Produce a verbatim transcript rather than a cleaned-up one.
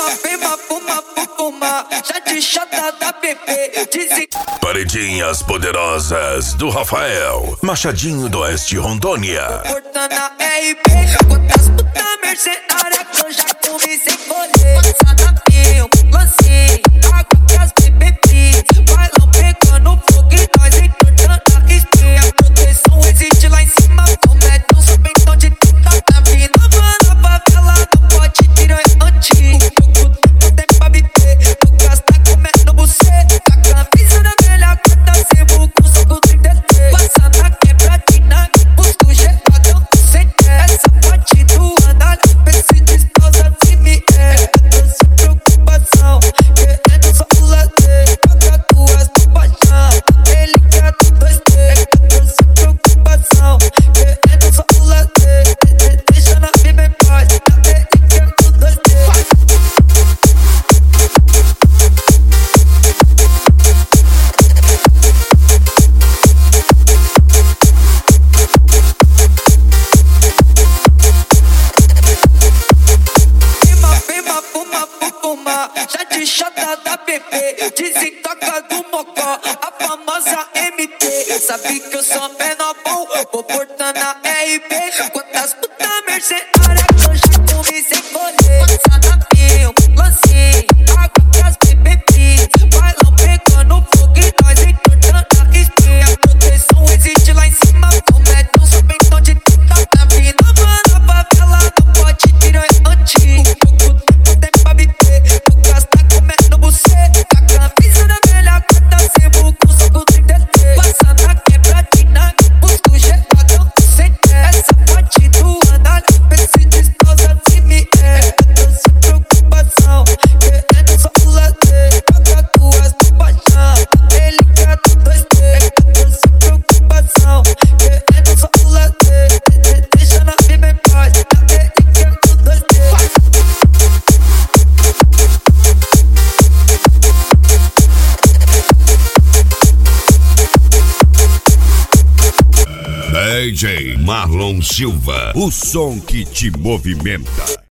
Fima, fima, fuma, fuma, já de chata da bebê. Dizem... Paredinhas poderosas do Rafael, Machadinho do Oeste, Rondônia. Portando a R P, quantas puta mercenária que eu já comi sem colher. Passada mil, lancei, água pras bebê please. Vai lá pegando fogo e nós entortando a risquinha. A proteção existe lá em cima, promete um sabentão de tinta. Na vida, mano, a favela não pode tirar antigo. Pouco tempo tem pra bater, o gasta comendo você. A camisa da velha corta, sebo com soco trinta e três. Passando a quebradinha, busco geladão sem ter. Essa parte do andar, pense descausa se me é. Eu tô sem preocupação, querendo só o lazer. Paga tuas do paixão, ele quer do dois T. Eu tô sem preocupação, querendo só o lazer. Deixa na vida em paz, ele quer do dois T. Já de chata da bebê, desentoca do mocó, a famosa M T. Sabe que eu sou menor bom, vou portando a R P. Quantas puta mercenária que eu já comi sem colher. Passada mil, lancei, água pras bebê please. Vai lá pegando fogo e nós entortando a risquinha. A proteção existe lá em cima, promete um sabentão de tinta. Na vida, mano, a favela não pode tirar antigo. Pouco tempo tem pra bater, o gasta comendo você. A camisa da velha corta, sebo com soco trinta e três. Passando a quebradinha, busco geladão sem ter. Essa parte do andar, pense descausa se me é. Eu tô sem preocupação, querendo só o lazer. Paga tuas do paixão, ele quer do dois T. Eu tô sem preocupação, querendo só o lazer. Deixa na vida em paz, ele quer do dois T. D J Marlon Silva, o som que te movimenta.